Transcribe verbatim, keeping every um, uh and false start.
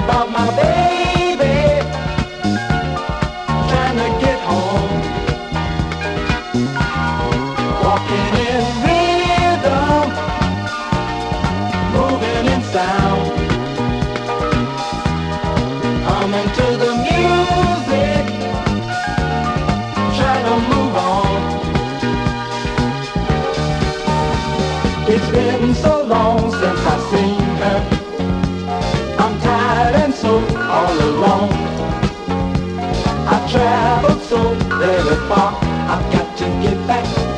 about my baby, trying to get home. Walking in rhythm, moving in sound, humming to the music, trying to move on. It's been so long since I've seen her. I'm tired and so all alone. I've traveled so very far, I've got to get back